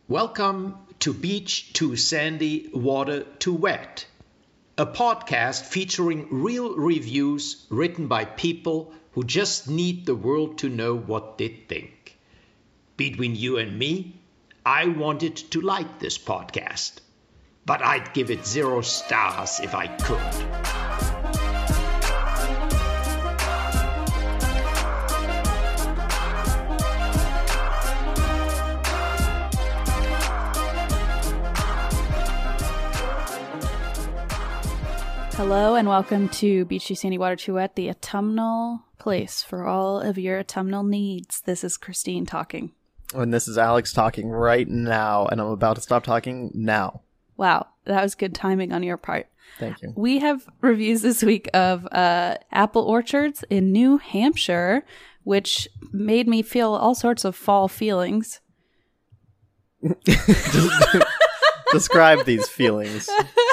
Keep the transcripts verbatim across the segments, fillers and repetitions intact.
Welcome to Beach Too Sandy, Water Too Wet, a podcast featuring real reviews written by people who just need the world to know what they think. Between you and me, I wanted to like this podcast, but I'd give it zero stars if I could. Hello and welcome to Beach Too Sandy, Water Too Wet, the autumnal place for all of your autumnal needs. This is Christine talking. And this is Alex talking right now, and I'm about to stop talking now. Wow, that was good timing on your part. Thank you. We have reviews this week of uh, apple orchards in New Hampshire, which made me feel all sorts of fall feelings. Describe these feelings.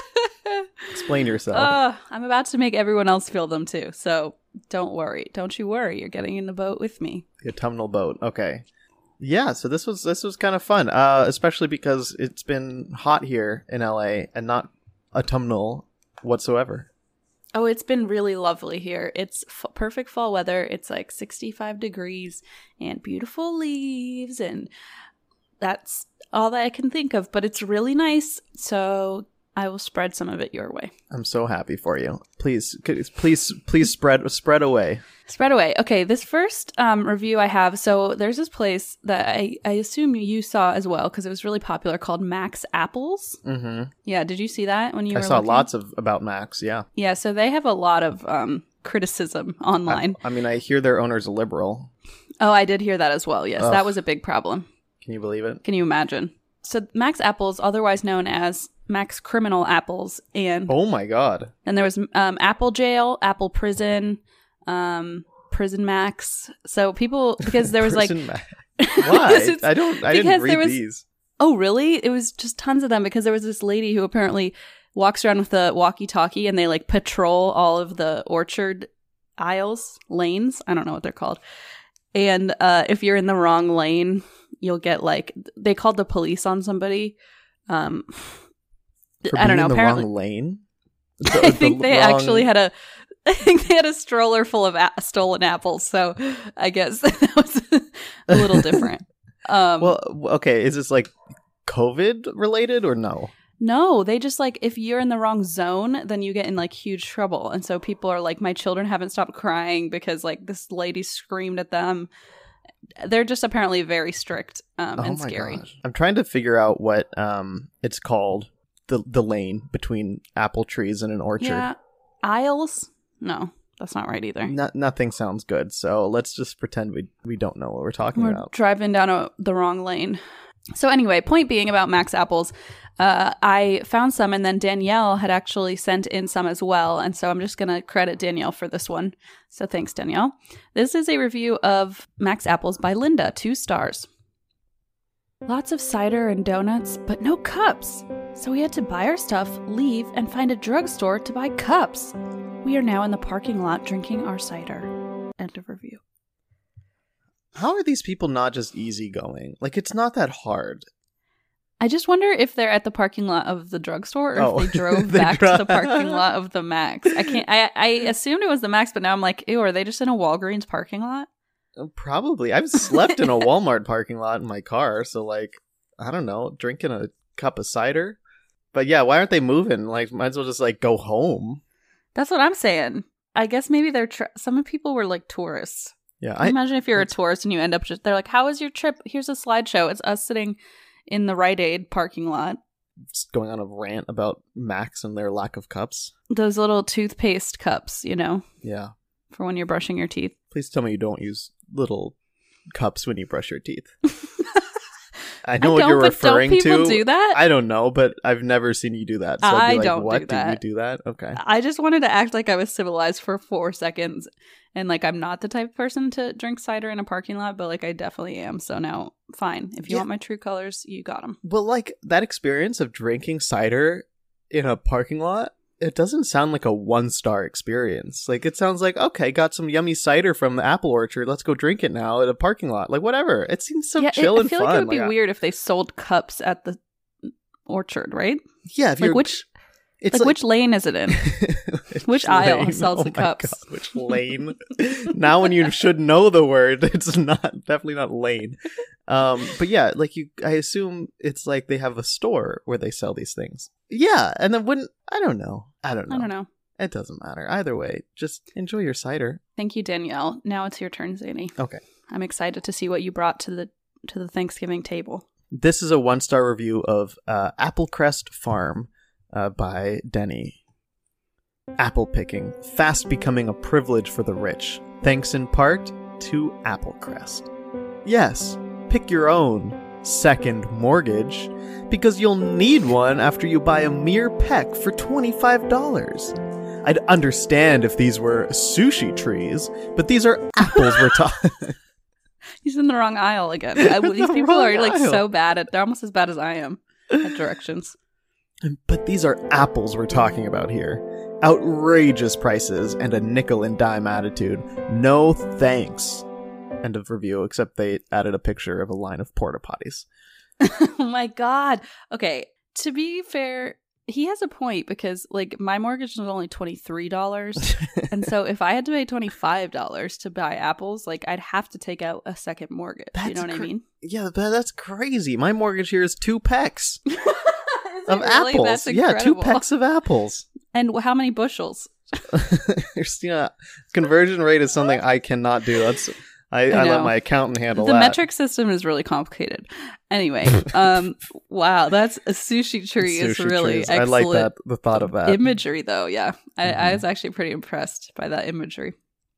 Explain yourself. Uh, I'm about to make everyone else feel them too, so don't worry. Don't you worry. You're getting in the boat with me. The autumnal boat. Okay. Yeah, so this was this was kind of fun, uh, especially because it's been hot here in L A and not autumnal whatsoever. Oh, it's been really lovely here. It's f- perfect fall weather. It's like sixty-five degrees and beautiful leaves, and that's all that I can think of. But it's really nice, so I will spread some of it your way. I'm so happy for you. Please, please, please spread spread away. Spread away. Okay, this first um, review I have, so there's this place that I, I assume you saw as well because it was really popular called Max Apples. Mm-hmm. Yeah, did you see that when you I were saw looking? lots of about Max, yeah. Yeah, so they have a lot of um, criticism online. I, I mean, I hear their owner's a liberal. Oh, I did hear that as well, yes. Ugh. That was a big problem. Can you believe it? Can you imagine? So Max Apples, otherwise known as Max Criminal Apples, and oh my god! And there was um, Apple Jail, Apple Prison, um, Prison Max. So people, because there was like, Max. Why? I don't. I didn't read was, these. Oh, really? It was just tons of them because there was this lady who apparently walks around with a walkie-talkie, and they like patrol all of the orchard aisles, lanes. I don't know what they're called. And uh, if you're in the wrong lane, you'll get like they called the police on somebody. Um, For I don't know. In the apparently, wrong lane. The, I think the they wrong... actually had a. I think they had a stroller full of a- stolen apples. So I guess that was a little different. Um, well, okay. Is this like COVID related or no? No, they just like if you're in the wrong zone, then you get in like huge trouble. And so people are like, my children haven't stopped crying because like this lady screamed at them. They're just apparently very strict um, oh and my scary. Gosh. I'm trying to figure out what um it's called. The the lane between apple trees and an orchard. Yeah, aisles? No, that's not right either. No, nothing sounds good. So let's just pretend we we don't know what we're talking We're about. Driving down a, the wrong lane. So anyway, point being about Max Apples, uh, I found some, and then Danielle had actually sent in some as well, and so I'm just going to credit Danielle for this one. So thanks, Danielle. This is a review of Max Apples by Linda, two stars. Lots of cider and donuts, but no cups. So we had to buy our stuff, leave, and find a drugstore to buy cups. We are now in the parking lot drinking our cider. End of review. How are these people not just easygoing? Like, it's not that hard. I just wonder if they're at the parking lot of the drugstore or oh. if they drove they back dro- to the parking lot of the Max. I can't. I I assumed it was the Max, but now I'm like, ew, are they just in a Walgreens parking lot? Probably. I've slept in a Walmart parking lot in my car, so like, I don't know, drinking a cup of cider. But yeah, why aren't they moving? Like, might as well just like go home. That's what I'm saying. I guess maybe they're tra- some people were like tourists. Yeah, I, imagine if you're a tourist and you end up just they're like, "How was your trip? Here's a slideshow." It's us sitting in the Rite Aid parking lot, just going on a rant about Max and their lack of cups. Those little toothpaste cups, you know. Yeah. For when you're brushing your teeth. Please tell me you don't use little cups when you brush your teeth. I know I what you're but referring don't people to. do that? I don't know, but I've never seen you do that. So I'd I be like, don't what? do that. Do you do that? Okay. I just wanted to act like I was civilized for four seconds. And like, I'm not the type of person to drink cider in a parking lot, but like, I definitely am. So now, fine. If you Yeah. want my true colors, you got them. Well, like that experience of drinking cider in a parking lot it doesn't sound like a one-star experience. Like, it sounds like, okay, got some yummy cider from the apple orchard. Let's go drink it now at a parking lot. Like, whatever. It seems so yeah, chill it, and I feel fun. like it would be like, weird if they sold cups at the orchard, right? Yeah, if like you're... which... It's like, like, which lane is it in? which, which aisle lane? sells oh the my cups? God, which lane? Now when you should know the word, it's not definitely not lane. Um, but yeah, like you, I assume it's like they have a store where they sell these things. Yeah, and then wouldn't I don't know. I don't know. I don't know. It doesn't matter either way. Just enjoy your cider. Thank you, Danielle. Now it's your turn, Zany. Okay. I'm excited to see what you brought to the to the Thanksgiving table. This is a one star review of uh, Applecrest Farm. Uh, by Denny. Apple picking, fast becoming a privilege for the rich, thanks in part to Applecrest. Yes, pick your own second mortgage, because you'll need one after you buy a mere peck for twenty-five dollars. I'd understand if these were sushi trees, but these are apples we're talking. He's in the wrong aisle again. I, these The people are wrong like aisle. so bad at, they're almost as bad as I am at directions. But these are apples we're talking about here. Outrageous prices and a nickel and dime attitude. No thanks. End of review, except they added a picture of a line of porta potties. Oh my God. Okay, to be fair, he has a point because like my mortgage is only twenty-three dollars. And so if I had to pay twenty-five dollars to buy apples, like I'd have to take out a second mortgage. That's you know what cra- I mean? Yeah, but that's crazy. My mortgage here is two pecks Is it of really? apples. That's Yeah, two incredible. pecks of apples. And how many bushels? Christina, conversion rate is something I cannot do. That's I, I I, let know. my accountant handle The that. metric system is really complicated. Anyway, um, wow, that's a sushi tree is Sushi really trees. excellent. I like that. The thought of that. Imagery, though, yeah, I, I Mhm. was actually pretty impressed by that imagery.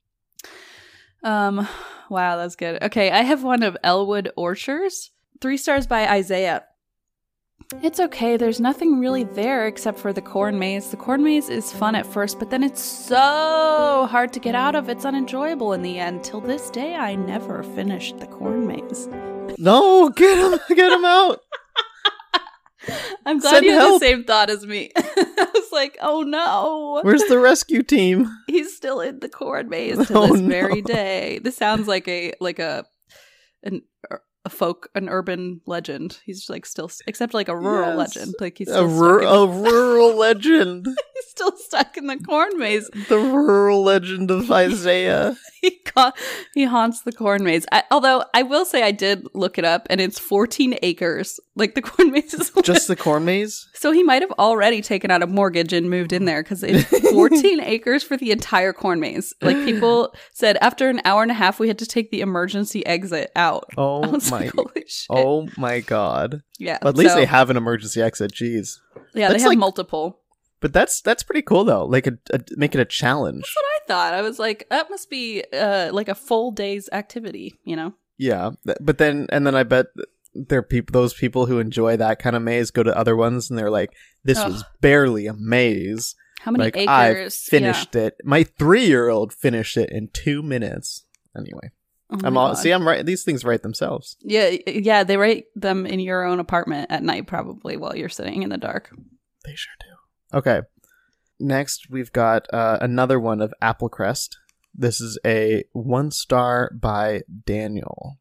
Um, wow, that's good. Okay, I have one of Elwood Orchards, three stars by Isaiah. It's okay, there's nothing really there except for the corn maze. The corn maze is fun at first, but then it's so hard to get out of. It's unenjoyable in the end. Till this day, I never finished the corn maze. No, get him, get him out. I'm glad Send you had help. the same thought as me. I was like, oh no. Where's the rescue team? He's still in the corn maze to Oh, this no. very day. This sounds like a like a an a folk an urban legend. He's like still except like a rural Yes. legend. Like he's A, still rur- stuck in, a rural legend. he's still stuck in the corn maze. The rural legend of Isaiah. He ca- he haunts the corn maze. I, although I will say I did look it up and it's fourteen acres. Like the corn maze is Just the corn maze? So he might have already taken out a mortgage and moved in there because it's fourteen acres for the entire corn maze. Like people said, after an hour and a half, we had to take the emergency exit out. I Oh was my. like, holy shit. Oh my god. yeah. At least so- they have an emergency exit. Jeez. Yeah, they that's have like- multiple. But that's that's pretty cool though. Like a, a make it a challenge. That's what I thought. I was like, that must be uh, like a full day's activity, you know? Yeah. Th- But then and then I bet there are people those people who enjoy that kind of maze go to other ones and they're like, this Ugh. was barely a maze. How many Like acres? I finished it. My three year old finished it in two minutes. Anyway. Yeah. Oh I'm my all God. see I'm right these things write themselves. Yeah, yeah, they write them in your own apartment at night, probably while you're sitting in the dark. They sure do. Okay. Next, we've got uh, another one of Applecrest. This is a one star by Daniel.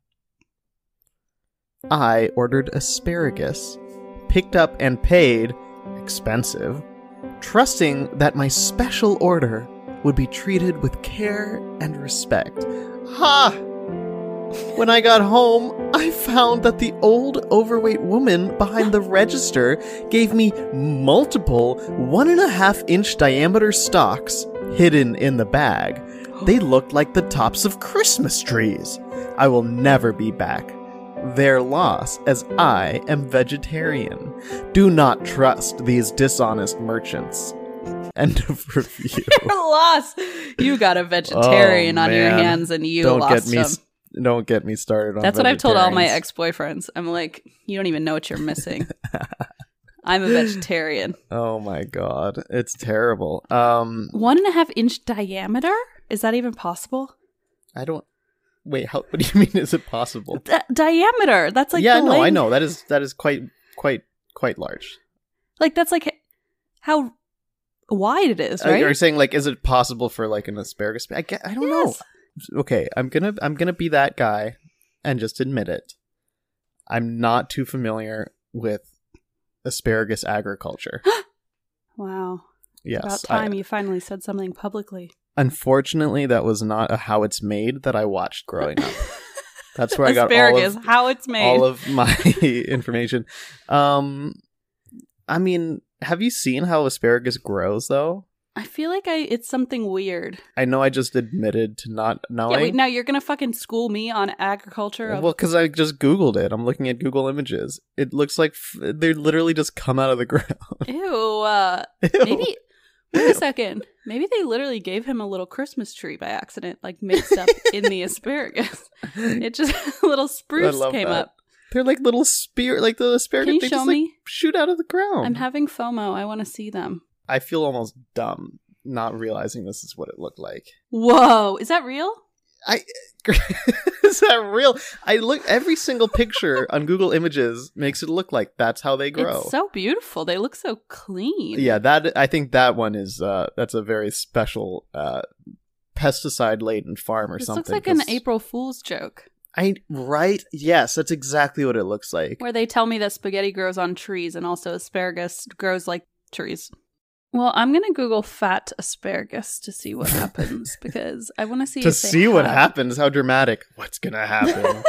I ordered asparagus, picked up and paid, expensive, trusting that my special order would be treated with care and respect. Ha! When I got home, I found that the old overweight woman behind the register gave me multiple one and a half inch diameter stalks hidden in the bag. They looked like the tops of Christmas trees. I will never be back. Their loss, as I am vegetarian. Do not trust these dishonest merchants. End of review. Your loss. You got a vegetarian Oh, on your man. hands and you Don't lost get me. him. s- Don't get me started on That's what I've told all my vegetarians. ex-boyfriends. I'm like, you don't even know what you're missing. I'm a vegetarian. Oh my god, it's terrible. Um, One and a half inch diameter? Is that even possible? I don't. Wait, how? What do you mean? Is it possible? D- diameter. That's like yeah, the no, I length- know that is that is quite quite quite large. Like that's like how wide it is, Are- right? Are you saying like, is it possible for like an asparagus? I, get, I don't Yes. know. Okay, I'm gonna I'm gonna be that guy and just admit it. I'm not too familiar with asparagus agriculture. Wow. Yes, About time I- you finally said something publicly. Unfortunately, that was not a How It's Made that I watched growing up. That's where I got all Asparagus, of, how it's made. all of my information. Um, I mean, have you seen how asparagus grows, though? I feel like I it's something weird. I know I just admitted to not knowing. Yeah, wait, now you're gonna fucking school me on agriculture? Of- Well, because I just Googled it. I'm looking at Google Images. It looks like f- they literally just come out of the ground. Ew. Uh, Ew. maybe. Wait a second. Maybe they literally gave him a little Christmas tree by accident, like mixed up in the asparagus. It just a little spruce love came that. up. They're like little spear, like the asparagus. Can you they show just, like, me? shoot out of the ground. I'm having FOMO. I want to see them. I feel almost dumb not realizing this is what it looked like. Whoa, is that real? I is that real? I look every single picture on Google Images makes it look like that's how they grow. It's so beautiful. They look so clean. Yeah, that I think that one is uh that's a very special uh pesticide laden farm or This something. looks like an 'cause April Fool's joke. I right? Yes, that's exactly what it looks like. Where they tell me that spaghetti grows on trees and also asparagus grows like trees. Well, I'm going to Google fat asparagus to see what happens because I want to see to if they see what have- happens, how dramatic. What's gonna happen?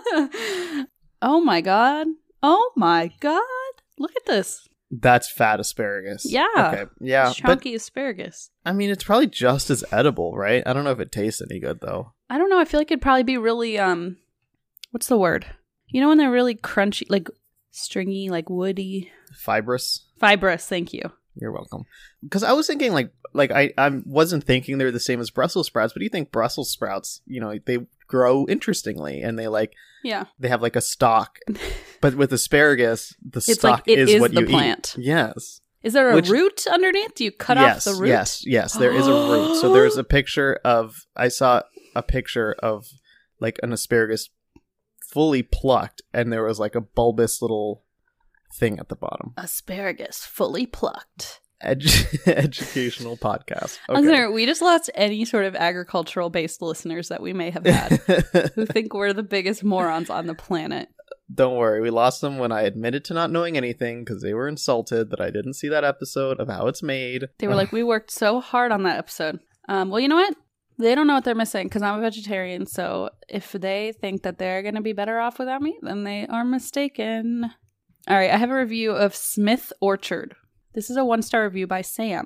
Oh my god. Oh my god. Look at this. That's fat asparagus. Yeah. Okay. Yeah. But Chunky asparagus. I mean, it's probably just as edible, right? I don't know if it tastes any good though. I don't know. I feel like it'd probably be really, um, what's the word? You know when they're really crunchy, like stringy, like woody? Fibrous. Fibrous, thank you. You're welcome. Because I was thinking, like, like I, I wasn't thinking they were the same as Brussels sprouts, but you think Brussels sprouts, you know, they grow interestingly, and they like Yeah. they have like a stalk. But with asparagus, the It's stalk like it is, is what the you plant. eat. Yes. Is there a Which- root underneath? Do you cut yes, off the root? Yes, yes, there is a root. So there's a picture of I saw a picture of like an asparagus fully plucked, and there was like a bulbous little thing at the bottom. Asparagus fully plucked. Edu- educational podcast. I was there, we just lost any sort of agricultural based listeners that we may have had who think we're the biggest morons on the planet. Don't worry, we lost them when I admitted to not knowing anything because they were insulted that I didn't see that episode of How It's Made. They were like, we worked so hard on that episode. Um, well, you know what? They don't know what they're missing because I'm a vegetarian. So if they think that they're going to be better off without me, then they are mistaken. All right, I have a review of Smith Orchard. This is a one-star review by Sam.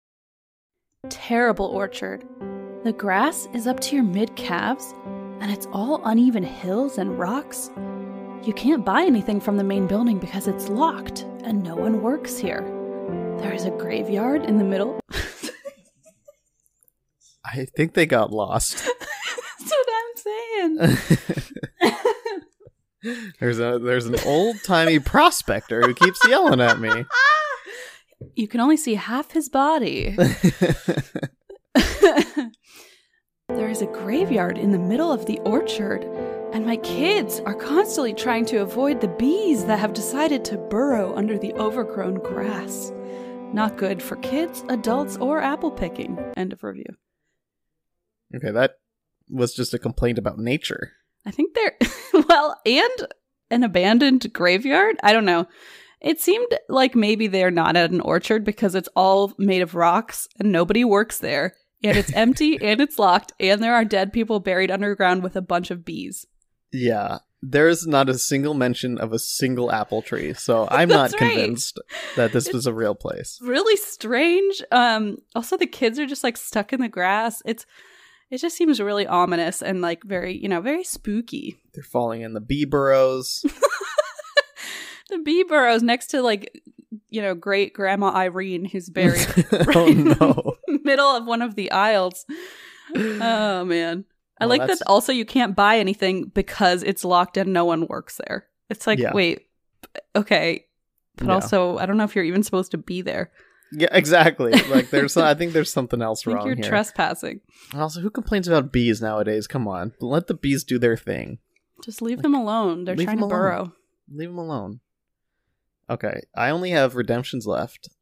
Terrible orchard. The grass is up to your mid-calves, and it's all uneven hills and rocks. You can't buy anything from the main building because it's locked, and no one works here. There is a graveyard in the middle. I think they got lost. That's what I'm saying. there's a there's an old timey prospector who keeps yelling at me. You can only see half his body. There is a graveyard in the middle of the orchard, and my kids are constantly trying to avoid the bees that have decided to burrow under the overgrown grass. Not good for kids, adults, or apple picking. End of review. Okay, that was just a complaint about nature. I think they're, well, and an abandoned graveyard? I don't know. It seemed like maybe they're not at an orchard because it's all made of rocks and nobody works there. And it's empty and it's locked and there are dead people buried underground with a bunch of bees. Yeah, there's not a single mention of a single apple tree, so I'm not That's right. convinced that this was a real place. Really strange. Um, also, the kids are just like stuck in the grass. It's It just seems really ominous and like very, you know, very spooky. They're falling in the bee burrows. The bee burrows next to like, you know, great grandma Irene who's buried Oh right no. in the middle of one of the aisles. Oh man. I Well, like that's- that also you can't buy anything because it's locked and no one works there. It's like, Yeah. wait, okay. But Yeah. also, I don't know if you're even supposed to be there. Yeah, exactly. Like there's I think there's something else I think wrong you're here. trespassing. And also, who complains about bees nowadays? Come on. Let the bees do their thing. Just leave them alone. They're leave trying to them alone. burrow. Leave them alone. Okay, I only have redemptions left,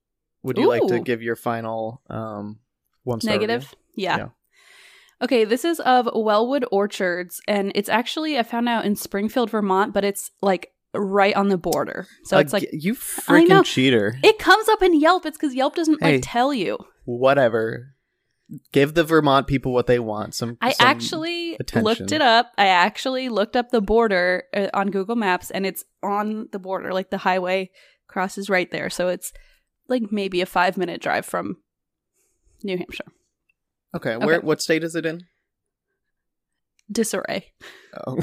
Would you like to Ooh. give your final um, one star Negative? review? Yeah. Yeah. Okay, this is of Wellwood Orchards, and it's actually, I found out in Springfield, Vermont, but it's like right on the border. So it's Uh, like, g- you I know. freaking cheater. it comes up in Yelp. It's because Yelp doesn't Hey. like tell you. Whatever. Give the Vermont people what they want. Some. I some actually attention. looked it up. I actually looked up the border uh, on Google Maps, and it's on the border. Like the highway crosses right there. So it's like maybe a five minute drive from New Hampshire. Okay, where? Okay. What state is it in? Disarray. Oh.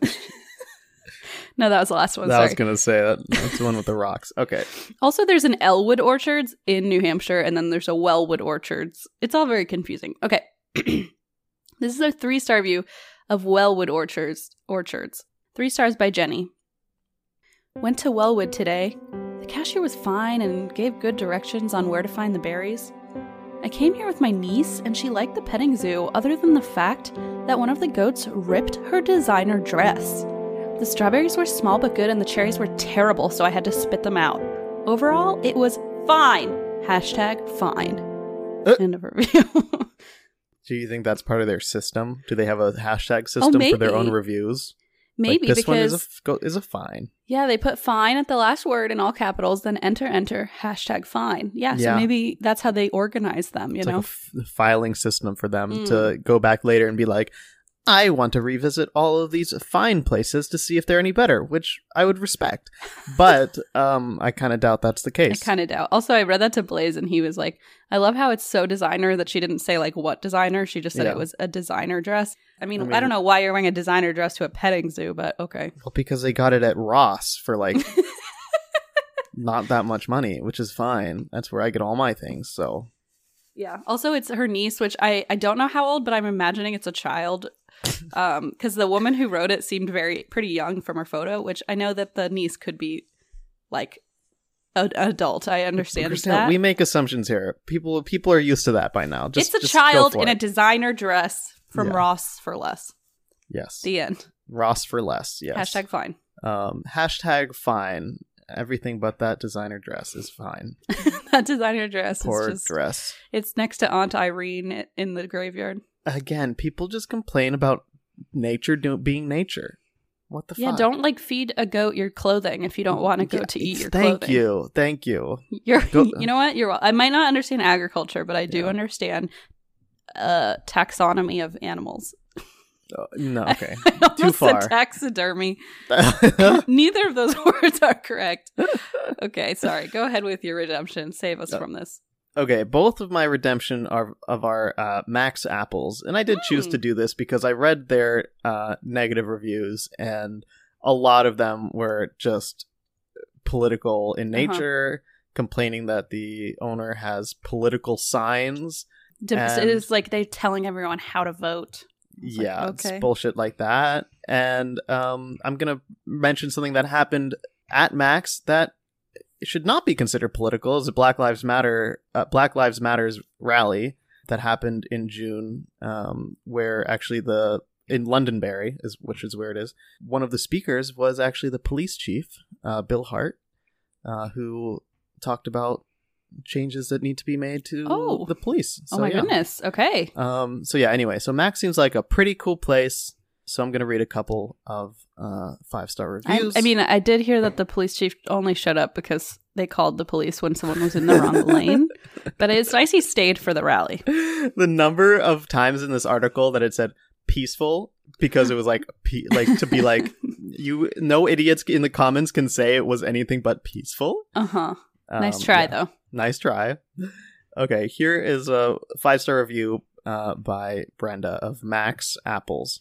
No, that was the last one. I Sorry. was gonna say that. That's the one with the rocks. Okay. Also, there's an Elwood Orchards in New Hampshire, and then there's a Wellwood Orchards. It's all very confusing. Okay. This is a three-star review of Wellwood Orchards. Orchards. Three stars by Jenny. Went to Wellwood today. The cashier was fine and gave good directions on where to find the berries. I came here with my niece, and she liked the petting zoo other than the fact that one of the goats ripped her designer dress. The strawberries were small but good, and the cherries were terrible, so I had to spit them out. Overall, it was fine. Hashtag fine. Uh. End of review. Do you think that's part of their system? Do they have a hashtag system for their maybe. own reviews? Maybe like, this one is because, a, f- go- is a fine. yeah, they put fine at the last word in all capitals, then enter, enter, hashtag fine. Yeah, so Yeah. maybe that's how they organize them, you It's know? like a f- filing system for them Mm. to go back later and be like, I want to revisit all of these fine places to see if they're any better, which I would respect. But um, I kind of doubt that's the I case. kind of doubt. Also, I read that to Blaze, and he was like, I love how it's so designer that she didn't say, like, what designer. She just said Yeah. it was a designer dress. I mean, I I, mean- don't know why you're wearing a designer dress to a petting zoo, but okay. Well, because they got it at Ross for like not that much money, which is fine. That's where I get all my things. So Yeah. Also, it's her niece, which I, I don't know how old, but I'm imagining it's a child. Um, because the woman who wrote it seemed very pretty young from her photo, which I know that the niece could be like an adult. I understand Christina, that. we make assumptions here. People people are used to that by now. Just, it's a just go child for in a it. designer dress from Yeah. Ross for less. Yes. The end. Ross for less. Yes. Hashtag fine. Um, hashtag fine. Everything but that designer dress is fine. That designer dress Poor is just dress. it's next to Aunt Irene in the graveyard. Again, people just complain about nature do- being nature. What the Yeah, fuck? don't like feed a goat your clothing if you don't want a goat Yeah, to eat your Thank clothing. you. Thank you. You're, Go- you know what? You're. wel- I might not understand agriculture, but I do Yeah. understand uh, taxonomy of animals. Uh, no, okay. I almost Too far. said taxidermy. Neither of those words are correct. Okay, sorry. Go ahead with your redemption. Save us No. from this. Okay, both of my redemption are of our uh, Max apples, and I did choose Hmm. to do this because I read their uh, negative reviews, and a lot of them were just political in Uh-huh. nature, complaining that the owner has political signs. D- And- it's like they're telling everyone how to vote. It's like, Yeah, okay. it's bullshit like that. And um, I'm gonna mention something that happened at Max that should not be considered political. Is a Black Lives Matter uh, Black Lives Matters rally that happened in June, um, where actually the in Londonderry is which is where it is. One of the speakers was actually the police chief, uh, Bill Hart, uh, who talked about changes that need to be made to Oh. the police. oh So, my yeah. goodness. Okay. Um, so yeah, anyway, so Max seems like a pretty cool place. So I'm going to read a couple of uh, five-star I, reviews. I mean, I did hear that the police chief only showed up because they called the police when someone was in the wrong lane. But it's nice he stayed for the rally. the number of times in this article that it said peaceful, because it was like, pe- like to be like, you, no idiots in the comments can say it was anything but peaceful. Uh huh. Um, Nice try, yeah. though. Nice try. Okay, here is a five-star review uh, by Brenda of Max Apples.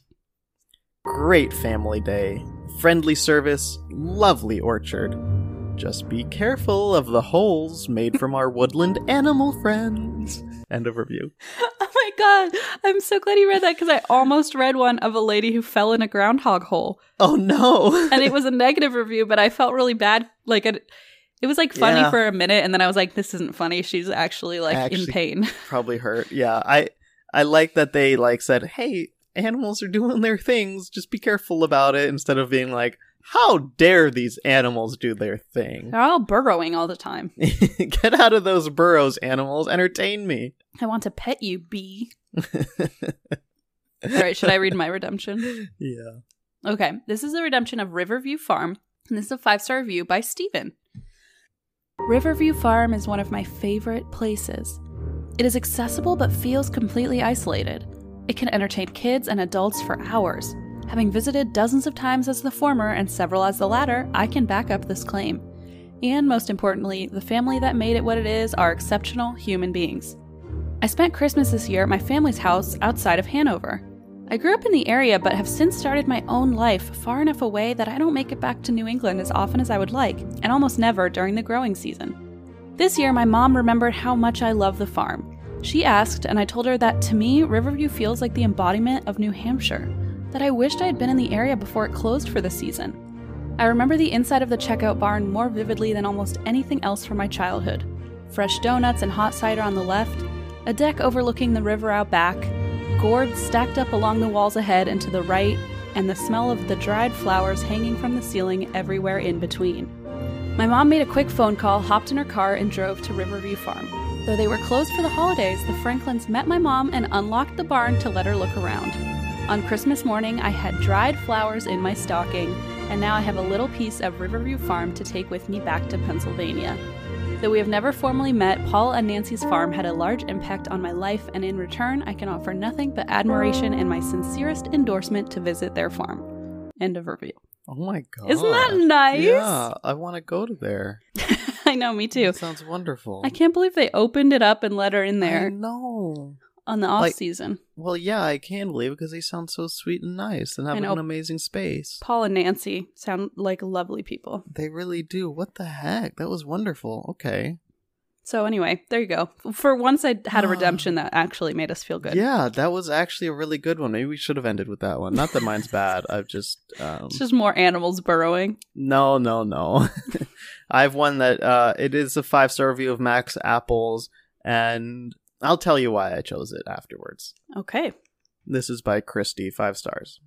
Great family day. Friendly service. Lovely orchard. Just be careful of the holes made from our woodland animal friends. End of review. Oh my god. I'm so glad you read that because I almost read one of a lady who fell in a groundhog hole. Oh no! And it was a negative review, but I felt really bad. Like, it, it was like funny Yeah. for a minute, and then I was like, this isn't funny. She's actually like Actually- in pain. Probably hurt. Yeah, I I like that they like said, hey, animals are doing their things. Just be careful about it, instead of being like, How dare these animals do their thing? They're all burrowing all the time. Get out of those burrows, animals. Entertain me. I want to pet you, bee. All right, should I read my redemption? Yeah. Okay, this is the redemption of Riverview Farm, and this is a five-star review by Steven. Riverview Farm is one of my favorite places. It is accessible but feels completely isolated. It can entertain kids and adults for hours. Having visited dozens of times as the former and several as the latter, I can back up this claim. And most importantly, the family that made it what it is are exceptional human beings. I spent Christmas this year at my family's house outside of Hanover. I grew up in the area but have since started my own life far enough away that I don't make it back to New England as often as I would like, and almost never during the growing season. This year, my mom remembered how much I love the farm. She asked, and I told her that to me, Riverview feels like the embodiment of New Hampshire, that I wished I had been in the area before it closed for the season. I remember the inside of the checkout barn more vividly than almost anything else from my childhood. Fresh donuts and hot cider on the left, a deck overlooking the river out back, gourds stacked up along the walls ahead and to the right, and the smell of the dried flowers hanging from the ceiling everywhere in between. My mom made a quick phone call, hopped in her car, and drove to Riverview Farm. Though they were closed for the holidays, the Franklins met my mom and unlocked the barn to let her look around. On Christmas morning, I had dried flowers in my stocking, and now I have a little piece of Riverview Farm to take with me back to Pennsylvania. Though we have never formally met, Paul and Nancy's farm had a large impact on my life, and in return, I can offer nothing but admiration and my sincerest endorsement to visit their farm. End of review. Oh my god. Isn't that nice? Yeah, I want to go to there. I know, me too. That sounds wonderful. I can't believe they opened it up and let her in there. I know. On the off Like, season. Well, yeah, I can believe it because they sound so sweet and nice and have an amazing space. Paul and Nancy sound like lovely people. They really do. What the heck? That was wonderful. Okay. So anyway, there you go. For once I had a redemption that actually made us feel good. Yeah, that was actually a really good one. Maybe we should have ended with that one. Not that mine's bad. I've just... Um... It's just more animals burrowing. No, no, no. I have one that uh, it is a five-star review of Max Apples, and I'll tell you why I chose it afterwards. Okay. This is by Christy, five stars.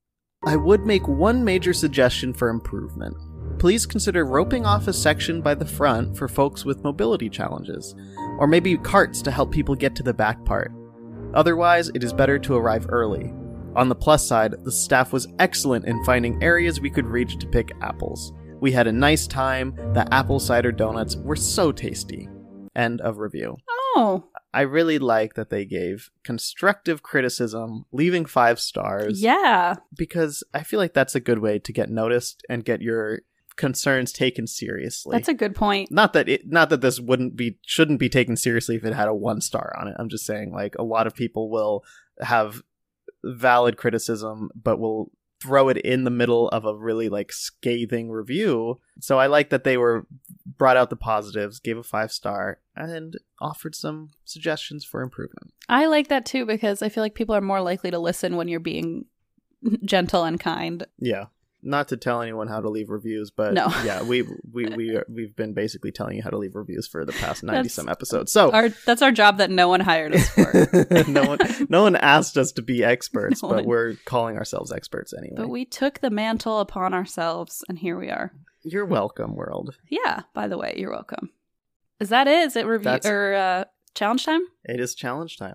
I would make one major suggestion for improvement. Please consider roping off a section by the front for folks with mobility challenges, or maybe carts to help people get to the back part. Otherwise, it is better to arrive early. On the plus side, the staff was excellent in finding areas we could reach to pick apples. We had a nice time. The apple cider donuts were so tasty. End of review. Oh. I really like that they gave constructive criticism, leaving five stars. Yeah. Because I feel like that's a good way to get noticed and get your concerns taken seriously. That's a good point. Not that it, not that this wouldn't be, shouldn't be taken seriously if it had a one star on it. I'm just saying, like, a lot of people will have valid criticism, but will throw it in the middle of a really, like, scathing review. So I like that they were brought out the positives, gave a five star, and offered some suggestions for improvement. I like that too, because I feel like people are more likely to listen when you're being gentle and kind. Yeah. Not to tell anyone how to leave reviews, but no. yeah, we we we are, we've been basically telling you how to leave reviews for the past ninety some episodes. So our, that's our job that no one hired us for. no one no one asked us to be experts, no but one. we're calling ourselves experts anyway. But we took the mantle upon ourselves, and here we are. You're welcome, world. Yeah. By the way, you're welcome. Is that it? Is it review That's, or uh, challenge time? It is challenge time.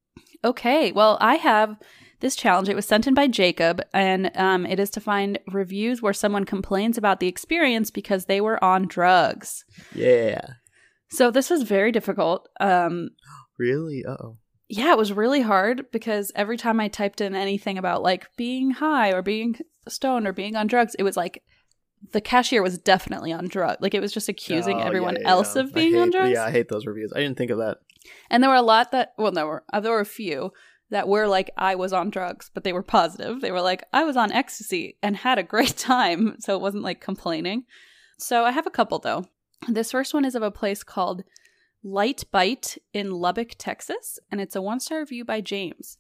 Okay. Well, I have this challenge. It was sent in by Jacob, and um, it is to find reviews where someone complains about the experience because they were on drugs. Yeah. So this was very difficult. Um, really? Uh-oh. Yeah, it was really hard because every time I typed in anything about like being high or being stoned or being on drugs, it was like the cashier was definitely on drugs. Like it was just accusing oh, everyone yeah, yeah, else yeah. of being hate, on drugs. Yeah, I hate those reviews. I didn't think of that. And there were a lot that, well, there were, uh, there were a few that were like, I was on drugs, but they were positive. They were like, I was on ecstasy and had a great time. So it wasn't like complaining. So I have a couple though. This first one is of a place called Light Bite in Lubbock, Texas. And it's a one-star review by James.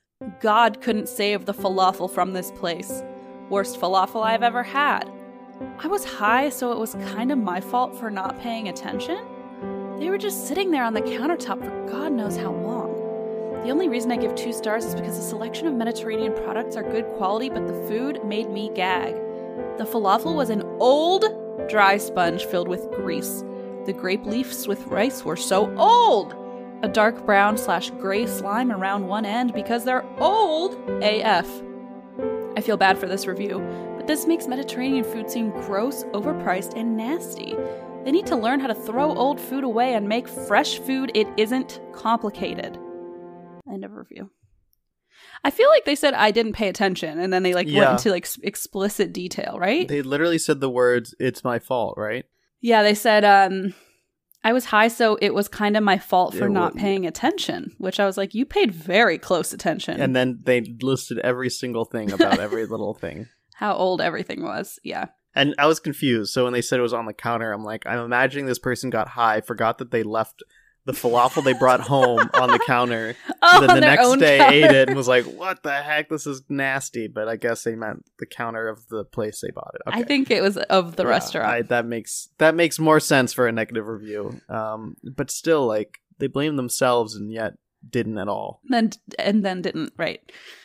God couldn't save the falafel from this place. Worst falafel I've ever had. I was high, so it was kind of my fault for not paying attention. They were just sitting there on the countertop for God knows how long. The only reason I give two stars is because the selection of Mediterranean products are good quality, but the food made me gag. The falafel was an old dry sponge filled with grease. The grape leaves with rice were so old. A dark brown slash gray slime around one end because they're old A F. I feel bad for this review, but this makes Mediterranean food seem gross, overpriced, and nasty. They need to learn how to throw old food away and make fresh food. It isn't complicated. End of review. I feel like they said I didn't pay attention, and then they like Yeah. went into like s- explicit detail, right? They literally said the words, "It's my fault," right? Yeah, they said um, I was high, so it was kind of my fault for It not wa- paying attention. Which I was like, you paid very close attention. And then they listed every single thing about every little thing. How old everything was. Yeah. And I was confused. So when they said it was on the counter, I'm like, I'm imagining this person got high, forgot that they left the falafel they brought home on the counter. Oh, then on the their next own day counter. ate it and was like, what the heck? This is nasty. But I guess they meant the counter of the place they bought it. Okay. I think it was of the Yeah, restaurant. I, that makes that makes more sense for a negative review. Um, but still, like, they blame themselves and yet didn't at all. then and then didn't, right.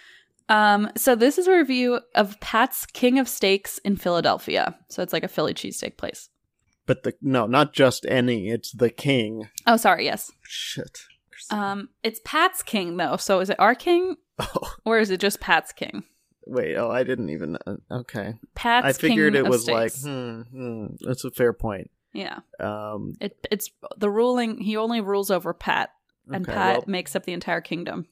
Um, so this is a review of Pat's King of Steaks in Philadelphia. So it's like a Philly cheesesteak place. But the no, not just any. It's the king. Oh, sorry, yes. Shit. Um, it's Pat's King though. So is it our king Oh, or is it just Pat's King? wait. Oh, I didn't even. Uh, okay. Pat's I figured King it of was like, Steaks. hmm, hmm, that's a fair point. Yeah. Um, It it's the ruling. He only rules over Pat, and okay, Pat well, makes up the entire kingdom.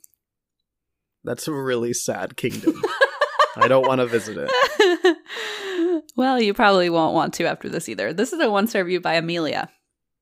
that's a really sad kingdom. I don't want to visit it. Well, you probably won't want to after this either. This is a one-star review by Amelia.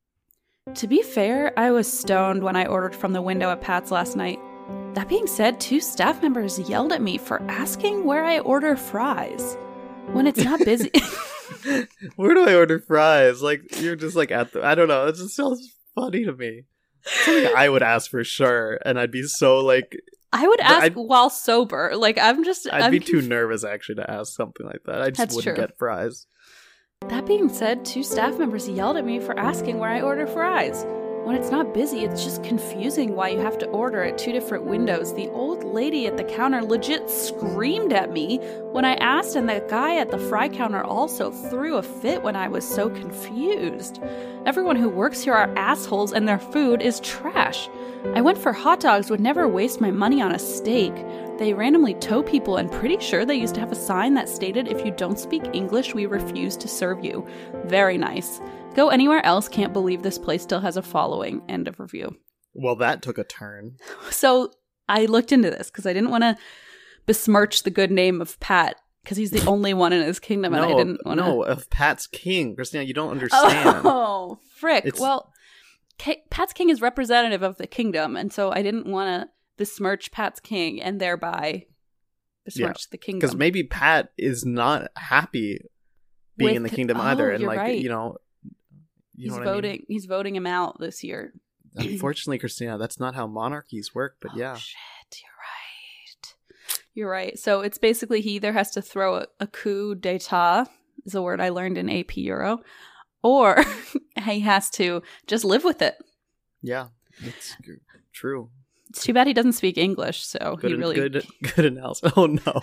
To be fair, I was stoned when I ordered from the window at Pat's last night. That being said, two staff members yelled at me for asking where I order fries when it's not busy. Where do I order fries? Like, you're just like at the. I don't know. It just sounds funny to me. Something I would ask for sure, and I'd be so like. I would ask I'd- while sober. Like, I'm just. I'd I'm be too conf- nervous actually to ask something like that. I just That's wouldn't true. get fries. That being said, two staff members yelled at me for asking where I order fries. When it's not busy, it's just confusing why you have to order at two different windows. The old lady at the counter legit screamed at me when I asked, and the guy at the fry counter also threw a fit when I was so confused. Everyone who works here are assholes, and their food is trash. I went for hot dogs, would never waste my money on a steak. They randomly tow people, and pretty sure they used to have a sign that stated, if you don't speak English, we refuse to serve you. Very nice. Go anywhere else, can't believe this place still has a following. End of review. Well, that took a turn. So I looked into this because I didn't want to besmirch the good name of Pat because he's the only one in his kingdom, and no, I didn't want to. no, of Pat's king, Christina. You don't understand. Oh, frick. It's- Well, K- Pat's king is representative of the kingdom, and so I didn't want to besmirch Pat's king and thereby besmirch the kingdom. Because maybe Pat is not happy being in the With- kingdom oh, either, and you're like right. you know, you he's know what I mean? voting. He's voting him out this year. Unfortunately, Christina, that's not how monarchies work. But yeah, Oh, shit, you're right. You're right. So it's basically he either has to throw a, a coup d'etat, is a word I learned in A P Euro, or he has to just live with it. yeah, it's g- true. It's too bad he doesn't speak English, so Good, he really good, good analysis. Oh no,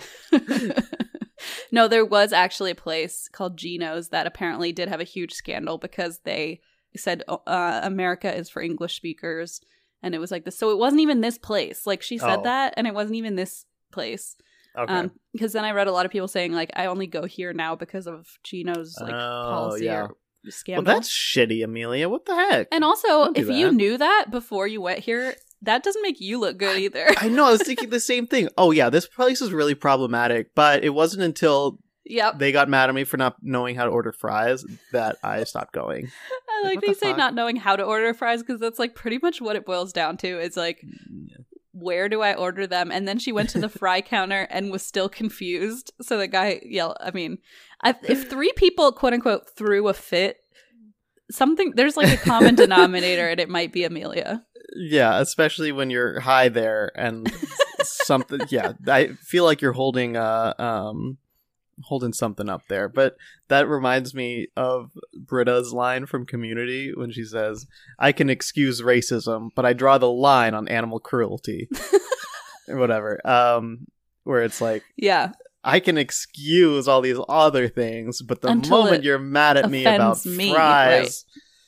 No, there was actually a place called Geno's that apparently did have a huge scandal because they said uh, America is for English speakers, and it was like this. So it wasn't even this place. Like she said Oh. that, and it wasn't even this place. okay. Um, because then I read a lot of people saying like I only go here now because of Geno's like Oh, policy yeah. or scandal. Well, that's shitty, Amelia. What the heck? and also, Don't do if you that. knew that before you went here, that doesn't make you look good either. I know. I was thinking the same thing. Oh yeah, this place is really problematic. But it wasn't until Yep. they got mad at me for not knowing how to order fries that I stopped going. I like What they the say fuck? not knowing how to order fries because that's like pretty much what it boils down to. It's like, where do I order them? And then she went to the fry counter and was still confused. So the guy yelled, I mean, I, if three people, quote unquote, threw a fit, something, there's like a common denominator and it might be Amelia. Yeah, especially when you're high there and something. Yeah, I feel like you're holding uh um holding something up there. But that reminds me of Britta's line from Community when she says, "I can excuse racism, but I draw the line on animal cruelty," or whatever. Um, where it's like, Yeah. I can excuse all these other things, but the Until moment it you're mad at me about offends me, fries,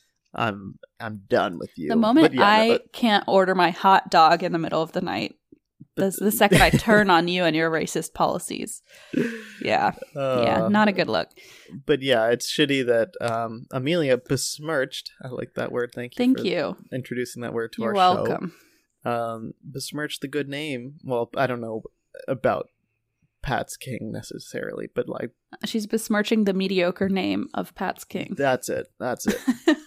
I'm I'm done with you. The moment But yeah, I no, but- can't order my hot dog in the middle of the night, that's the second I turn on you and your racist policies. Yeah. uh, Yeah, not a good look. But yeah, it's shitty that um, Amelia besmirched. I like that word. Thank you. Thank for you. introducing that word to You're our welcome. show. Um, besmirched the good name. Well, I don't know about Pat's King necessarily, but like She's besmirching the mediocre name of Pat's King. that's it. That's it.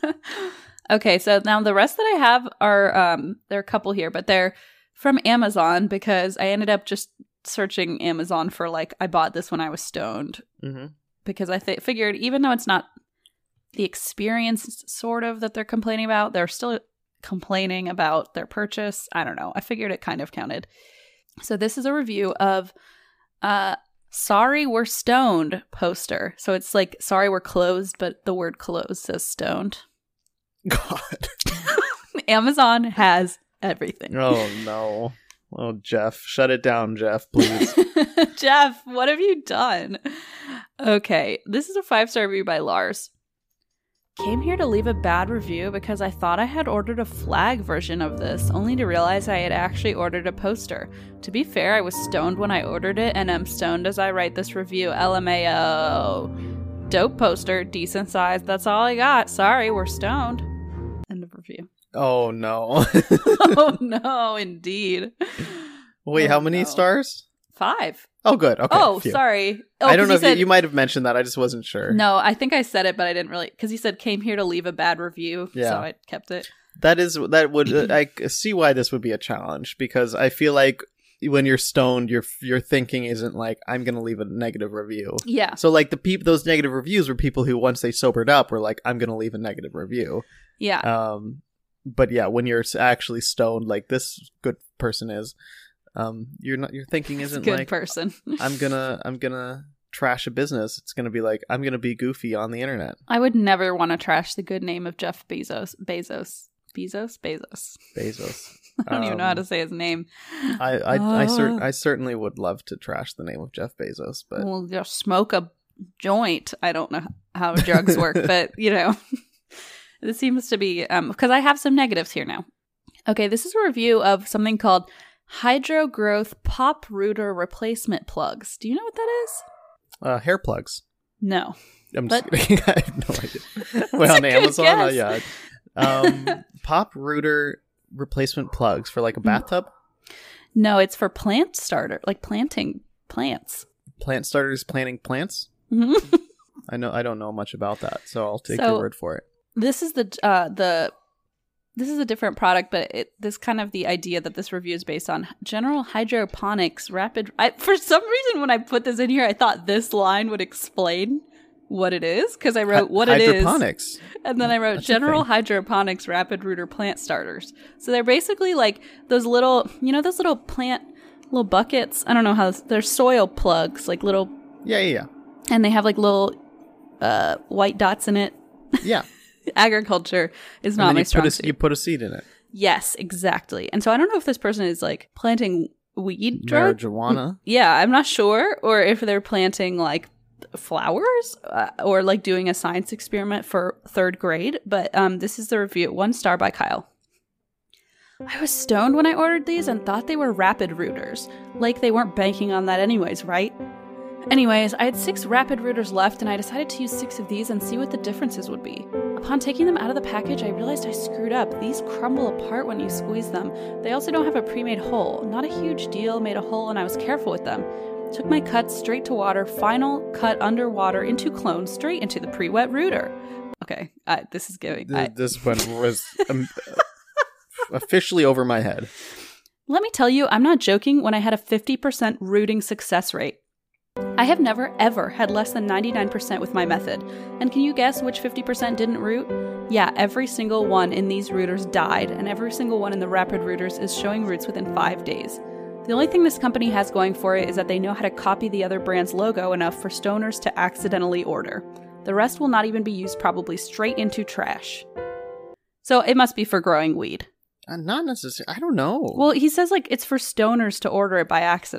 Okay, so now the rest that I have are, um, there are a couple here, but they're from Amazon because I ended up just searching Amazon for like, I bought this when I was stoned. Mm-hmm. Because I th- figured even though it's not the experience sort of that they're complaining about, they're still complaining about their purchase. I don't know. I figured it kind of counted. So this is a review of uh Sorry We're Stoned poster. So it's like sorry we're closed, but the word closed says stoned. God. Amazon has everything. Oh no. Oh, Jeff, shut it down, Jeff, please. Jeff, what have you done? Okay, this is a five-star review by Lars. Came here to leave a bad review because I thought I had ordered a flag version of this, only to realize I had actually ordered a poster. To be fair, I was stoned when I ordered it, and am stoned as I write this review. L M A O. Dope poster, decent size. That's all I got. Sorry, we're stoned. End of review. Oh no. Oh no, indeed. Wait, Oh, how many no. stars? Five. Oh, good. Okay. Oh, phew. sorry. Oh, I don't 'cause know he if you, said- you might have mentioned that. I just wasn't sure. No, I think I said it, but I didn't really, because he said came here to leave a bad review, Yeah. so I kept it. That is that would I see why this would be a challenge, because I feel like when you're stoned, your your thinking isn't like I'm gonna leave a negative review. Yeah, So like the peop those negative reviews were people who once they sobered up were like I'm gonna leave a negative review. yeah. Um, but yeah, when you're s- actually stoned, like this good person is, um, you're not your thinking It's a isn't good like person. I'm gonna I'm gonna trash a business. It's gonna be like I'm gonna be goofy on the internet. I would never want to trash the good name of Jeff Bezos. Bezos. Bezos? Bezos. Bezos. I don't even know how Um, to say his name. I I I, cer- Uh. I certainly would love to trash the name of Jeff Bezos, but We'll just smoke a joint. I don't know how drugs work, but, you know, this seems to be, um, because I have some negatives here now. Okay, this is a review of something called Hydro Growth Pop Rooter Replacement Plugs. Do you know what that is? uh, hair plugs. No. I'm But- just kidding. I have no idea. Wait, a on good Amazon? Oh, guess. yeah. Um, pop rooter replacement plugs for like a bathtub. No, it's for plant starter, like planting plants. Plant starters planting plants. Mhm. I know. I don't know much about that, so I'll take So- your word for it. This is the uh the this is a different product, but it this kind of the idea that this review is based on General Hydroponics Rapid. I, for some reason, when I put this in here, I thought this line would explain what it is because I wrote Hy- what it is, hydroponics. and then I wrote That's a General thing. Hydroponics Rapid Rooter Plant Starters. So they're basically like those little, you know, those little plant little buckets. I don't know how this, they're soil plugs, like little, Yeah, yeah, and they have like little uh white dots in it. yeah. yeah. Agriculture is And not then my you strong put a, suit. you put a seed in it. Yes, exactly. And so I don't know if this person is like planting weed drug. Marijuana. Yeah, I'm not sure. Or if they're planting like flowers uh, or like doing a science experiment for third grade. But um, this is the review. One star by Kyle. I was stoned when I ordered these and thought they were rapid rooters. Like they weren't banking on that anyways, right? Anyways, I had six rapid rooters left and I decided to use six of these and see what the differences would be. Upon taking them out of the package, I realized I screwed up. These crumble apart when you squeeze them. They also don't have a pre-made hole. Not a huge deal, made a hole and I was careful with them. Took my cuts straight to water, final cut underwater into clone, straight into the pre-wet rooter. Okay, I, this is giving. Th- I, this one was um, officially over my head. let me tell you, I'm not joking when I had a fifty percent rooting success rate. I have never, ever had less than ninety-nine percent with my method. And can you guess which fifty percent didn't root? Yeah, every single one in these rooters died, and every single one in the rapid rooters is showing roots within five days. The only thing this company has going for it is that they know how to copy the other brand's logo enough for stoners to accidentally order. The rest will not even be used, probably straight into trash. So it must be for growing weed. Uh, not necessarily. I don't know. Well, he says like it's for stoners to order it by accident.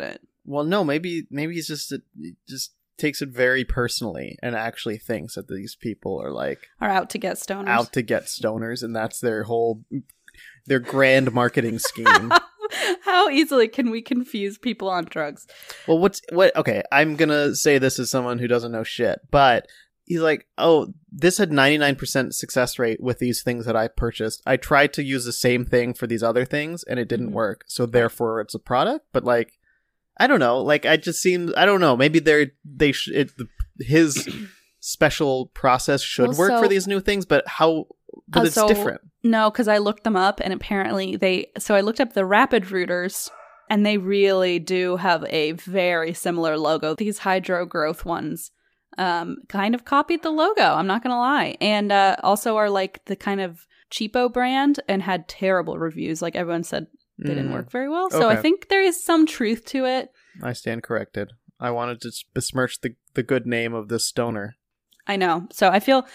Well, no, maybe maybe he's just it just takes it very personally and actually thinks that these people are like Are out to get stoners. out to get stoners, and that's their whole their grand marketing scheme. How easily can we confuse people on drugs? Well, what's what? Okay, I'm gonna say this as someone who doesn't know shit, but he's like, oh, this had ninety-nine percent success rate with these things that I purchased. I tried to use the same thing for these other things, and it didn't Mm-hmm. work. So therefore, it's a product. But like, I don't know. Like, I just seem, I don't know. Maybe they're they sh- it, his special process should Well, work so- for these new things, but how? But Uh, it's so- different. No, because I looked them up, and apparently they. So I looked up the Rapid Rooters, and they really do have a very similar logo. These hydro growth ones um, kind of copied the logo. I'm not gonna lie, and uh, also are like the kind of cheapo brand, and had terrible reviews. Like everyone said, they didn't Mm, work very well. So I okay. think there is some truth to it. I stand corrected. I wanted to besmirch the the good name of this stoner. I know. So I feel.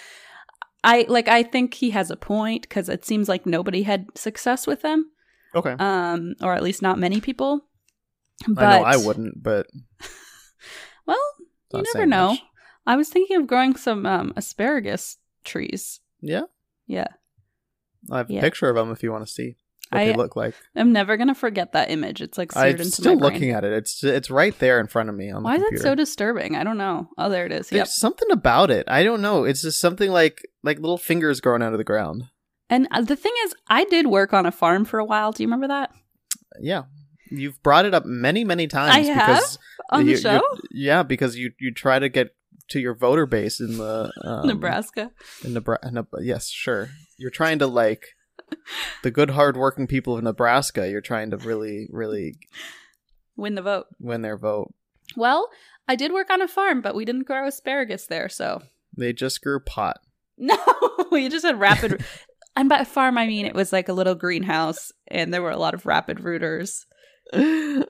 I like. I think he has a point because it seems like nobody had success with them. Okay. Um, or at least not many people. But, I know I wouldn't, but Well, it's you not never saying know. much. I was thinking of growing some um, asparagus trees. Yeah, Yeah, I have Yeah. a picture of them if you want to see what I- they look like. I'm never gonna forget that image. It's like seared I'm into still my brain. looking at it. It's it's right there in front of me on Why the is computer. that so disturbing? I don't know. Oh, there it is. There's Yep. something about it. I don't know. It's just something like like little fingers growing out of the ground. And uh, the thing is, I did work on a farm for a while. Do you remember that Yeah, you've brought it up many many times. I have? because on you- the show? you- yeah, because you you try to get to your voter base in the um, Nebraska. In Nebraska, yes, sure. You're trying to like the good, hardworking people of Nebraska. You're trying to really, really Win the vote. win their vote. Well, I did work on a farm, but we didn't grow asparagus there, so They just grew pot. no, we just had rapid. And by farm, I mean it was like a little greenhouse, and there were a lot of rapid rooters. I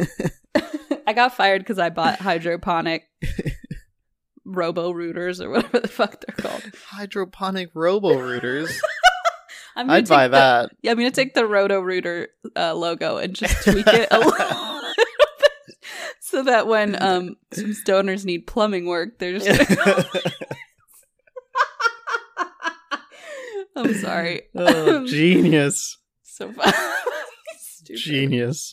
got fired because I bought hydroponic robo rooters or whatever the fuck they're called. Hydroponic robo rooters. I'm gonna I'd take buy the- that. Yeah, I'm gonna take the roto rooter uh, logo and just tweak it a little bit so that when um some stoners need plumbing work, they're just. Gonna- I'm sorry. Oh, genius. So fun. Stupid. Genius.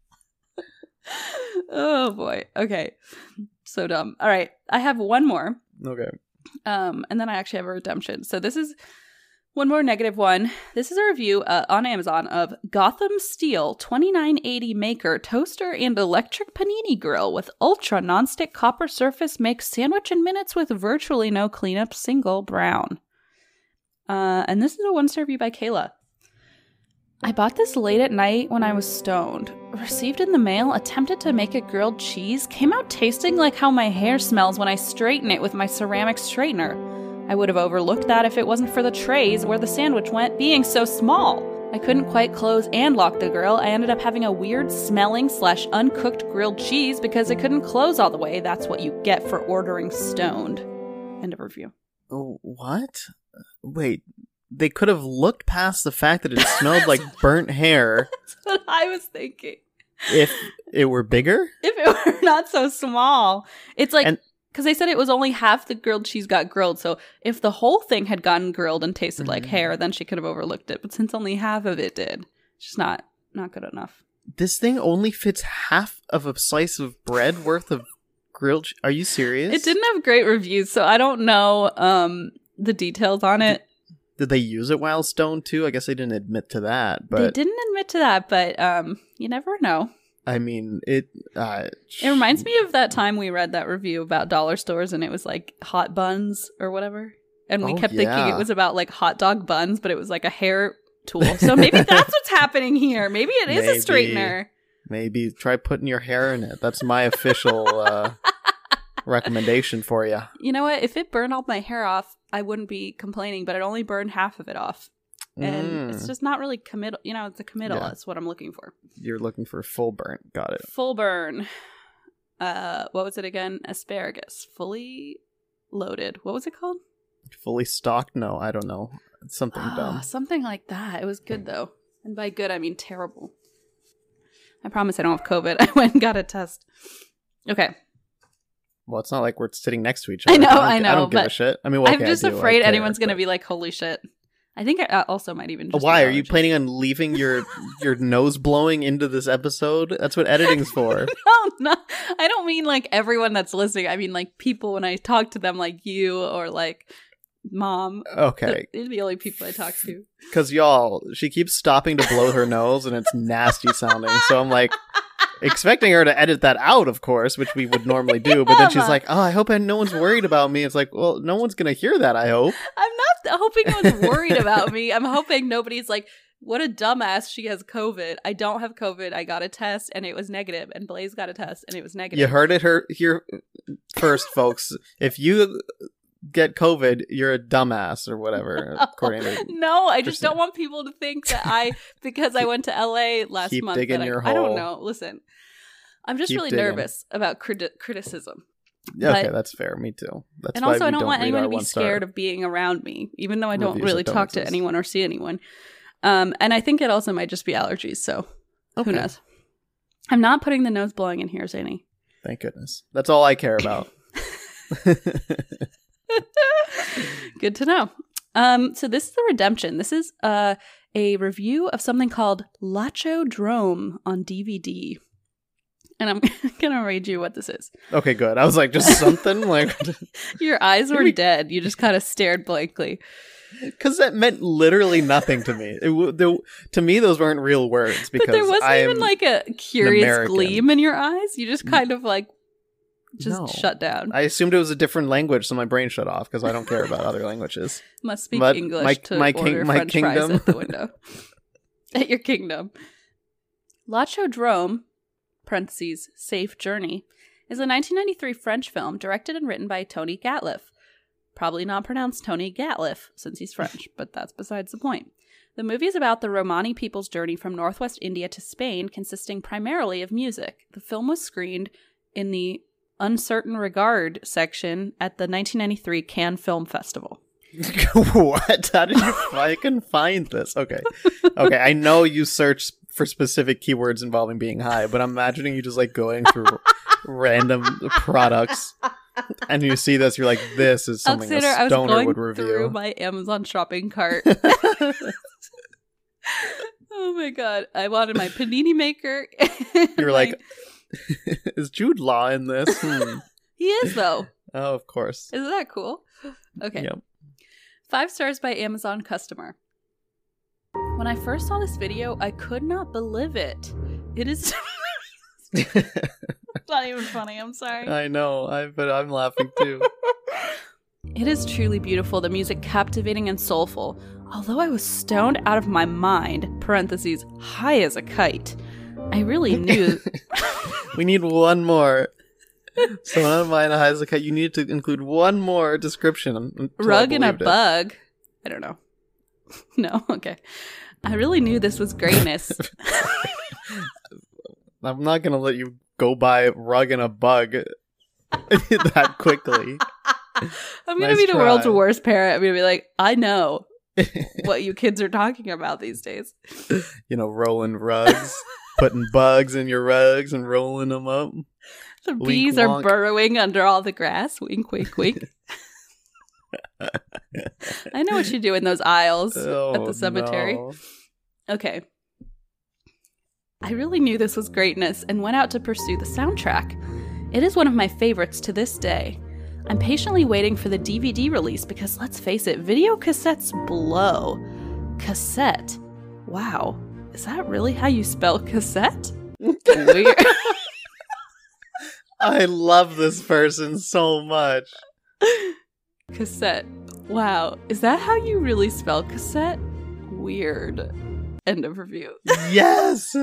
Oh boy. Okay. So dumb. All right. I have one more. Okay. Um, and then I actually have a redemption. So this is one more negative one. This is a review uh, on Amazon of Gotham Steel twenty-nine eighty Maker Toaster and Electric Panini Grill with Ultra Nonstick Copper Surface makes sandwich in minutes with virtually no cleanup, single brown. Uh, and this is a one-star review by Kayla. I bought this late at night when I was stoned. Received in the mail, attempted to make it grilled cheese, came out tasting like how my hair smells when I straighten it with my ceramic straightener. I would have overlooked that if it wasn't for the trays where the sandwich went being so small. I couldn't quite close and lock the grill. I ended up having a weird smelling slash uncooked grilled cheese because it couldn't close all the way. That's what you get for ordering stoned. End of review. Oh, what? Wait. They could have looked past the fact that it smelled like burnt hair That's what I was thinking. if it were bigger. If it were not so small. It's like, And- because they said it was only half the grilled cheese got grilled. So if the whole thing had gotten grilled and tasted like Mhm. hair, then she could have overlooked it. But since only half of it did, it's just not, not good enough. This thing only fits half of a slice of bread worth of grilled. Ch- Are you serious? It didn't have great reviews, so I don't know um, the details on it. Did they use it while stoned too? I guess they didn't admit to that, but They didn't admit to that, but um, you never know. I mean, it. Uh, It reminds me of that time we read that review about dollar stores and it was like hot buns or whatever. And we Oh, kept thinking yeah. it was about like hot dog buns, but it was like a hair tool. So maybe that's what's happening here. Maybe it is Maybe. a straightener. Maybe try putting your hair in it. That's my official uh, recommendation for you. You know what? If it burned all my hair off, I wouldn't be complaining, but it only burned half of it off. And Mm. it's just not really committal. You know, it's a committal. Yeah. That's what I'm looking for. You're looking for full burnt. Got it. Full burn. Uh, what was it again? Asparagus. Fully loaded. What was it called? Fully stocked? No, I don't know. It's something Ah, dumb. something like that. It was good though. And by good, I mean terrible. I promise I don't have COVID. I went and got a test. Okay. Well, it's not like we're sitting next to each other. I know, I, I know. I don't give but a shit. I mean, well, okay, I'm just I do, afraid I care, anyone's going to but- be like, holy shit. I think I also might even just Why? be Are you allergies. planning on leaving your your nose blowing into this episode? That's what editing's for. No, no. I don't mean like everyone that's listening. I mean like people when I talk to them like you or like mom. Okay. They're the only people I talk to. Because y'all, she keeps stopping to blow her nose and it's nasty sounding. So I'm like, expecting her to edit that out, of course, which we would normally do. But then she's Yeah. like, oh, I hope no one's worried about me. It's like, well, no one's going to hear that, I hope. I'm not hoping no one's worried about me. I'm hoping nobody's like, what a dumbass, she has COVID. I don't have COVID. I got a test and it was negative. And Blaze got a test and it was negative. You heard it her- here first, folks. If you get COVID, you're a dumbass or whatever, according to... No, I just Christina. don't want people to think that I, because I went to L A last Keep month. digging that I, your I don't hole. know. Listen, I'm just Keep really digging. nervous about criti- criticism. Okay, But- that's fair. Me too. That's And why also, we I don't, want read anyone our to be one-star scared of being around me, even though I don't reviews really that don't talk to exist. anyone or see anyone. Um, and I think it also might just be allergies. So Okay. who knows? I'm not putting the nose blowing in here, Zany. Thank goodness. That's all I care about. Good to know. Um, so this is the redemption. This is uh, a review of something called Lacho Drome on D V D. And I'm gonna read you what this is. Okay, good. I was like, just something like... Your eyes were we- dead. You just kind of stared blankly. Because that meant literally nothing to me. It, w- the, to me, those weren't real words. Because But there wasn't I even am- like a curious American. gleam in your eyes. You just kind of like just No. shut down. I assumed it was a different language, so my brain shut off because I don't care about other languages. Must speak But English my- to my order king- my French fries kingdom- at the window. At your kingdom. Lacho Drome, parentheses, Safe Journey, is a nineteen ninety-three French film directed and written by Tony Gatliff. Probably not pronounced Tony Gatliff, since he's French, but that's besides the point. The movie is about the Romani people's journey from northwest India to Spain, consisting primarily of music. The film was screened in the Uncertain Regard section at the nineteen ninety-three Cannes Film Festival. What? How did you fucking find this? Okay. Okay, I know you search for specific keywords involving being high, but I'm imagining you just like going through random products and you see this, you're like, this is something Alexander, I a was stoner going would through review. my Amazon shopping cart. Oh my god. I wanted my panini maker. You're like, is Jude Law in this? Hmm. He is though. Oh, of course. Isn't that cool? Okay. Yep. Five stars by Amazon customer. When I first saw this video, I could not believe it. It is It's not even funny, I'm sorry. I know, I but I'm laughing too. It is truly beautiful, the music captivating and soulful. Although I was stoned out of my mind, parentheses, high as a kite, I really knew... We need one more. So out of mine, high as a kite, you need to include one more description. until I Rug and a believed it. bug. I don't know. No? Okay. I really knew this was greatness. I'm not gonna let you go by rug and a bug that quickly. I'm going to Nice be the try. world's worst parent. I'm going to be like, I know what you kids are talking about these days. You know, rolling rugs, putting bugs in your rugs and rolling them up. The Wink, bees are wonk. burrowing under all the grass. Wink, wink, wink. I know what you do in those aisles at Oh, the cemetery. no. Okay. I really knew this was greatness and went out to pursue the soundtrack. It is one of my favorites to this day. I'm patiently waiting for the D V D release because, let's face it, video cassettes blow. Cassette. Wow. Is that really how you spell cassette? Weird. I love this person so much. Cassette. Wow. Is that how you really spell cassette? Weird. End of review. Yes.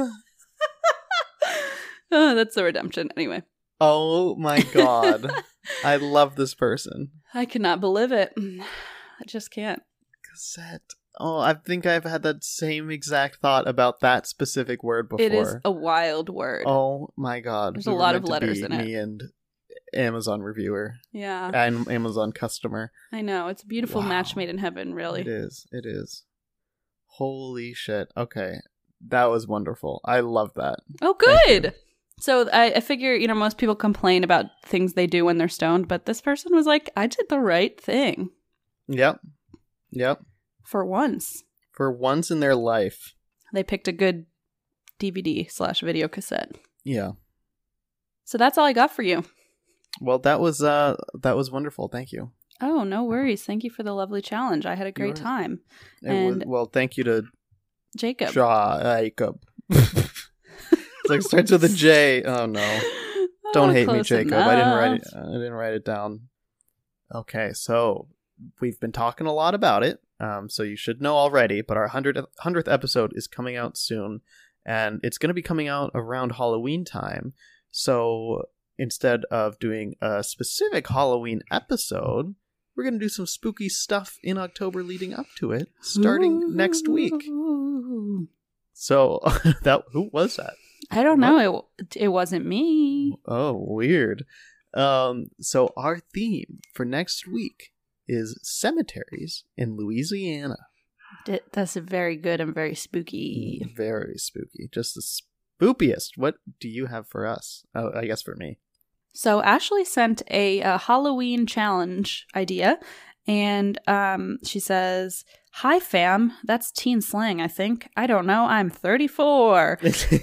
Oh, that's the redemption. Anyway, Oh my god. I love this person. I cannot believe it. I just can't. Cassette. Oh, I think I've had that same exact thought about that specific word before. It is a wild word. Oh my god. There's We a were lot meant of to letters be in it. Me and Amazon reviewer Yeah, and Amazon customer. I know. It's a beautiful Wow. match made in heaven, really. It is. It is. Holy shit. Okay. That was wonderful. I love that. Oh, good. So I, I figure, you know, most people complain about things they do when they're stoned, but this person was like, I did the right thing. Yep. Yep. For once. For once in their life. They picked a good D V D slash video cassette. Yeah. So that's all I got for you. Well, that was uh, that was wonderful. Thank you. Oh, no worries. Thank you for the lovely challenge. I had a great You're- time. It And was, well, thank you to Jacob. Jacob. It's like starts with a J. Oh no! Don't Oh, hate me, close Jacob. I didn't write it. enough. I didn't write it down. Okay, so we've been talking a lot about it. Um, so you should know already. But our hundredth hundredth episode is coming out soon, and it's going to be coming out around Halloween time. So instead of doing a specific Halloween episode, we're going to do some spooky stuff in October leading up to it, starting next week. Ooh. So that who was that? I don't know. It, it wasn't me. Oh, weird. Um, so our theme for next week is cemeteries in Louisiana. D- That's very good and very spooky. Very spooky. Just the spookiest. What do you have for us? Oh, I guess for me. So Ashley sent a, a Halloween challenge idea, and um, she says, "Hi fam, that's teen slang, I think. I don't know, I'm thirty-four."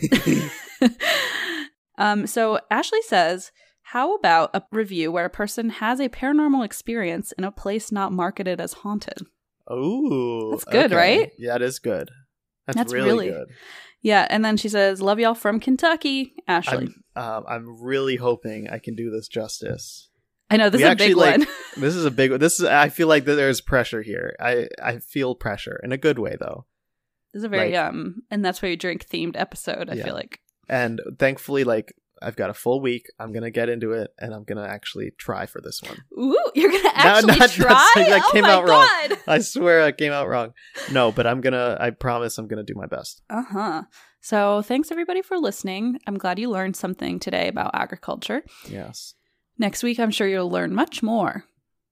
um, so Ashley says, how about a review where a person has a paranormal experience in a place not marketed as haunted? Oh, That's good, right? Yeah, it is good. That's, That's really, really- good. Yeah, and then she says, "Love y'all from Kentucky, Ashley." I'm, um, I'm really hoping I can do this justice. I know this We is a actually, big like, one. This is a big one. This is. I feel like that there's pressure here. I I feel pressure in a good way though. This is a very like- um, and that's why you drink themed episode. I Yeah. feel like. And thankfully, like, I've got a full week. I'm going to get into it, and I'm going to actually try for this one. Ooh, you're gonna actually not- not try? saying that Oh came my out wrong. god! I swear I came out wrong. No, but I'm going to, I promise I'm going to do my best. Uh huh. So thanks everybody for listening. I'm glad you learned something today about agriculture. Yes. Next week, I'm sure you'll learn much more.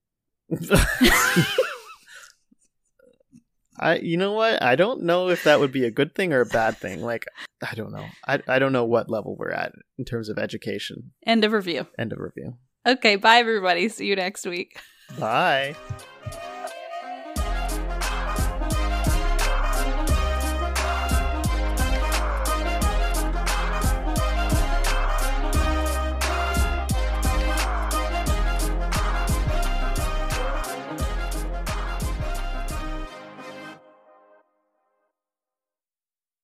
I, you know what? I don't know if that would be a good thing or a bad thing. Like, I don't know. I, I don't know what level we're at in terms of education. End of review. End of review. Okay, bye everybody. See you next week. Bye.